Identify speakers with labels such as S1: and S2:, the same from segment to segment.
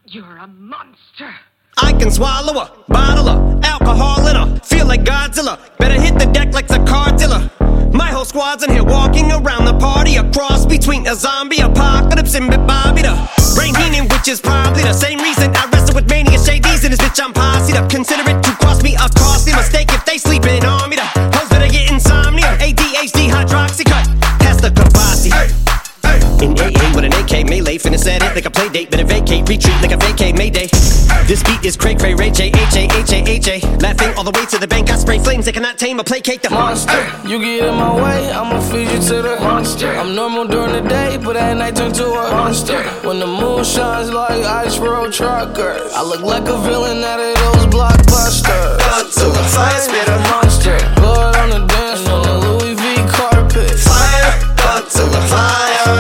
S1: You're a monster.
S2: I can swallow a bottle of alcohol in her. Feel like Godzilla. Better hit the deck like the car dealer. My whole squad's in here walking around the party. A cross between a zombie apocalypse and Bobby the Brain Heenan, which is probably the same reason I wrestle with mania shades in this bitch. I'm posse up. Consider it to cost me a costly mistake if they sleeping on me. The hoes better get insomnia. ADHD hydroxy cut. Pass the Kavasi. In AA with an AK melee, finna at it like a play date. Better vacate, retreat like a vacate Mayday. This beat is cray cray, Ray J, H-A-H-A-H-A. Laughing all the way to the bank, I spray flames. They cannot tame or placate the monster.
S3: You get in my way, I'ma feed you to the monster. I'm normal during the day, but at night turn to a monster. When the moon shines like ice road truckers, I look like a villain out of those blockbusters.
S2: Blood to the fire, spit a
S3: monster. Blood on the dance floor, the Louis V carpet.
S2: Fire, blood to the fire.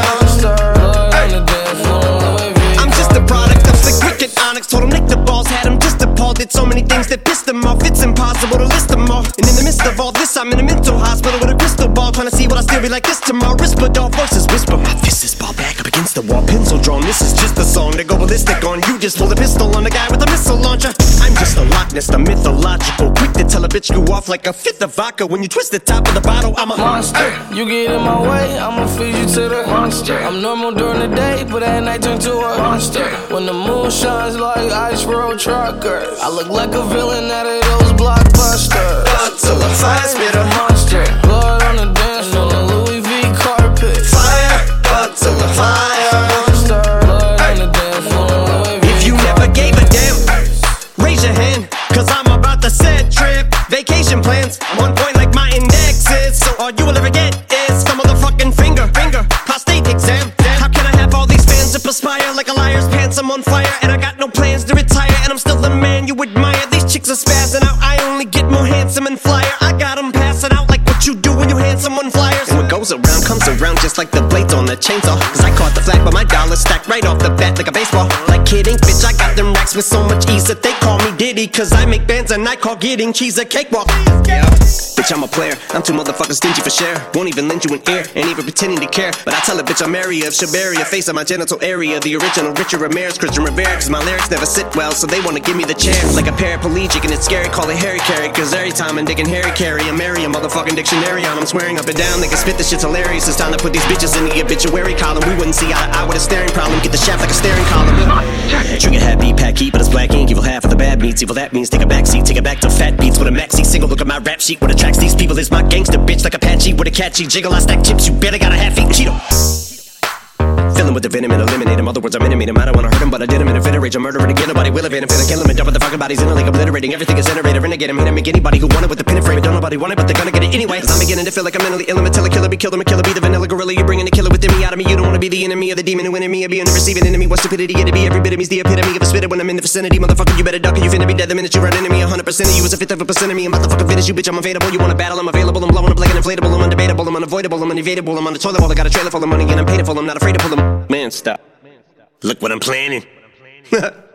S2: Told him lick the balls, had him just appalled. Did so many things that pissed him off. It's impossible to list them all. And in the midst of all this, I'm in a mental hospital with a crystal ball, trying to see what I still be like this tomorrow. Whisper dog voices whisper. My fist is ball back up against the wall, pencil drawn. This is just a song to go ballistic on. You just pull a pistol on the guy with a missile launcher. I'm just a Loch Ness, the mythological. Quick to tell a bitch you off like a fifth of vodka. When you twist the top of the bottle, I'm a monster.
S3: You get in my way, I'ma feed you to the monster. I'm normal during the day, but at night turn to a monster. When the moon shines like ice road truckers, I look like a villain out of those blockbusters.
S2: Blood to the fire, spit a
S3: monster. Blood on the dance floor, the Louis V carpet.
S2: Fire, blood to the fire.
S3: Monster. Blood on the dance floor, Louis V.
S2: If you never gave a damn, raise your hand, cause I'm about to set trip. Vacation plans, I'm on point like my index is. So all you will ever get is the motherfucking finger. Prostate exam. How can I have all these fans that perspire like a liar's pants? I'm on fire and I got no plans to retire, and I'm still the man you admire. These chicks are spazzing out, I only get more handsome and flyer. I got them passing out like what you do when you hand someone flyers. And what goes around comes around just like the blades on the chainsaw. Cause I caught the flag but my dollar stacked right off the bat like a baseball. Like kidding, bitch, I got them racks with so much ease that they call me Diddy. Cause I make bands and I call getting cheese a cakewalk. Yeah, bitch, I'm a player, I'm too motherfucking stingy for share. Won't even lend you an ear, ain't even pretending to care. But I tell a bitch I'm area of Shabaria, face of my genital area. The original Richard Ramirez, Christian Rivera. Cause my lyrics never sit well, so they wanna give me the chair. Like a paraplegic and it's scary, call it Harry Carry. Cause every time I'm digging Harry Carry, I marry a motherfucking dictionary on. I'm swearing up and down, they can spit this shit's hilarious. It's time to put these bitches in the obituary column. We wouldn't see eye to eye with a staring problem. Get the shaft like a staring column. Trigger happy, pack heat, but it's black ink. Evil half of the bad meats, evil that means take a backseat. Take it back to fat beats with a maxi single. Look at my rap sheet, what attracts these people is my gangster bitch. Like Apache with a catchy jiggle. I stack chips, you better got a half-eaten Cheeto. Fill him with the venom and eliminate him. Other words, I'm intimate him. I don't wanna hurt him, but I did him in a fit of rage. I'm murdering again, nobody will evade him. Finna kill him and dump the fucking bodies in a lake, obliterating everything is iterator. Renegade him, hit him, make anybody who want it with the pin and frame. Don't nobody want it, but they're gonna get it anyway. Cause I'm beginning to feel like I'm mentally ill. I'm a killer, be killed, I'm a killer, be the vanilla gorilla. You're bringing the killer within me out of me. You don't wanna be the enemy of the demon who in me. Or be in the receiving enemy. What stupidity it'd be. Every bit of me's the epitome of a spitter when I'm in the vicinity. Motherfucker, you better duck or you finna be dead the minute you run into me. 100% of you is a fifth of a percent of me. I'm about to fucking finish you, bitch. I'm available. You wanna battle? I'm available. I'm blowing up like an inflatable. I'm undebatable. I'm unavoidable. I'm unevadable. I'm on the toilet bowl. I got a trailer full of money and I'm paid for. I'm not afraid to pull them. Man, stop. Look what I'm planning.